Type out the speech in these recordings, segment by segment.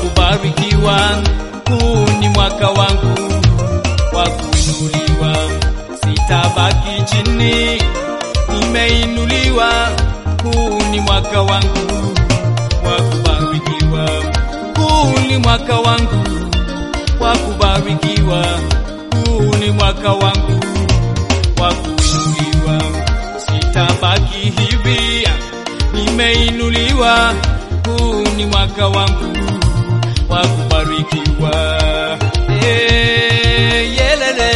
kubarikiwa. Huu ni mwaka wangu wa kuinuliwa, sitabaki chini, nimeinuliwa. Huu ni mwaka wangu wa kubarikiwa. Huu ni mwaka wangu wa kubarikiwa. Huu ni mwaka wangu wa kuinuliwa, sitabaki hivi, nimeinuliwa. Huu ni mwaka wangu wa kubarikiwa. Yelele.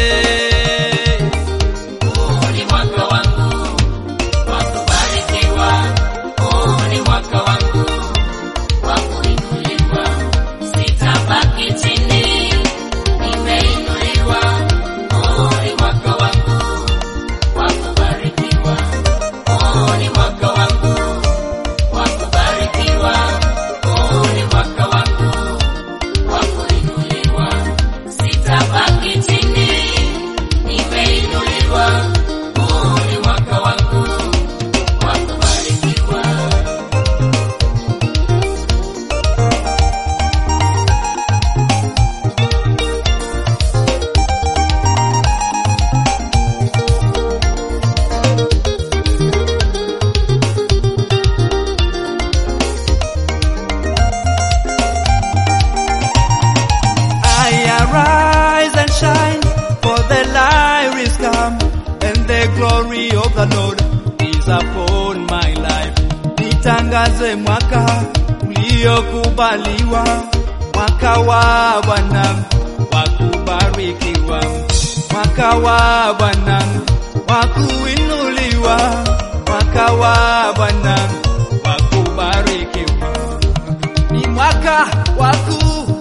Huu ni mwaka wangu wa kubarikiwa. Huu ni mwaka wangu wa kuinuliwa, sitabaki chini, nimeinuliwa. Huu ni mwaka wangu wa kubarikiwa. Huu ni mwaka wangu wa kubarikiwa. Huu ni mwaka wangu wa kuinuliwa, sitabaki chini, nimeinuliwa. Huu ni mwaka wangu wa kubarikiwa. I arise and shine, for the light is come, and the glory of the Lord is upon my life. Nitangaze mwaka uliokubaliwa, mwaka wa Bwana wa kubarikiwa, mwaka wa Bwana wa kuinuliwa, mwaka wa Bwana wa kubarikiwa, ni mwaka wa kubarikiwa.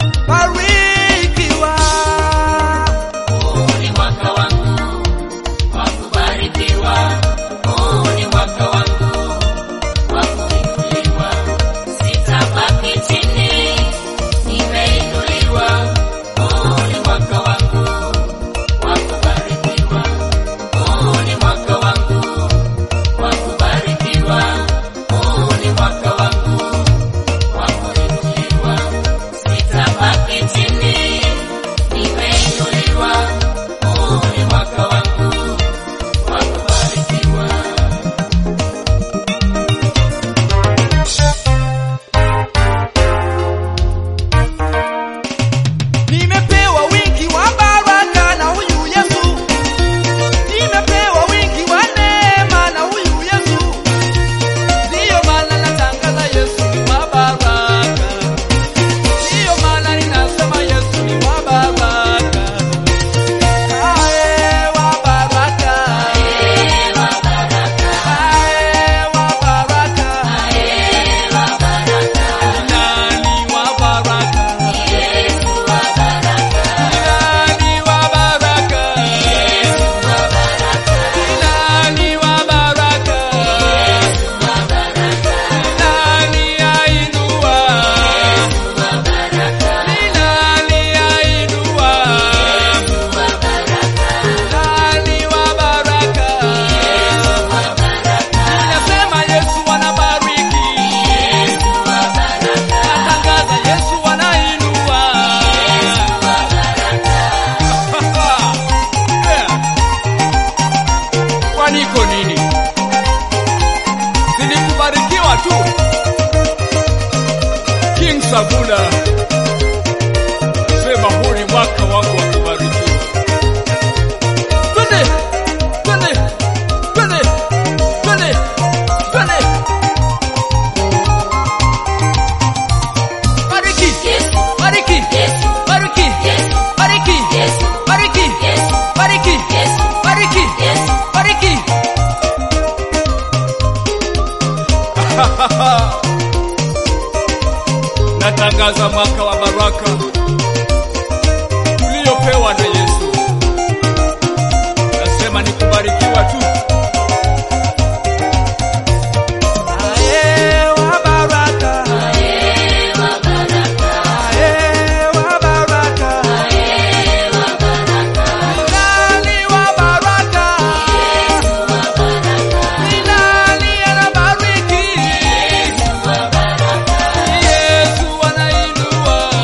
Huu ni mwaka wangu wa kubarikiwa. Huu ni mwaka wangu wa kuinuliwa, sitabaki chini, nimeinuliwa. Huu ni mwaka wangu wa kubarikiwa. Huu ni mwaka wangu wa kubarikiwa. Huu ni mwaka wangu wa kuinuliwa, sitabaki chini, nimeinuliwa. Huu ni mwaka wangu wa kubarikiwa. Nimepewa wingi wa baraka na huyu Yesu, nimepewa wingi wa neema na huyu Yesu. Ndiyo maana natangaza Yesu ni wa baraka, ndiyo maana ninasema Yesu ni wa baraka. Ae wa baraka, Ae wa baraka, ae wa baraka, ae wa baraka, nani wa baraka, Yesu wa baraka, nani wa baraka, Yesu wa baraka, nani wa baraka, Yesu wa baraka, nani ainua, Yesu wa baraka, nani ainua, Yesu wa baraka, nani wa baraka. Yesu wa baraka, Ninasema Yesu anabariki, Yesu wa baraka, natangaza Yesu anainua. Yesu wa baraka. Yeah. Kwani iko nini? Si ni kubarikiwa tu. King Sabula sema huu ni mwaka wangu wa kubarikiwa. Twende, twende, twende, twende, twende. Bariki, Yesu, bariki, Yesu, bariki, Yesu, bariki, Yesu, bariki, Yesu, bariki, Yesu, bariki, Yesu. bariki. Natangaza mwaka wa baraka tuliopewa na Yesu. Nasema ni kubarikiwa tu. Ae wa baraka, Ae wa baraka, ae wa baraka, Ae wa baraka, nani wa baraka, Yesu wa baraka, ni nani anabariki? Yesu wa baraka, Yesu anainua.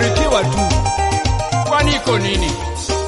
kubarikiwa tu. Kwani iko nini?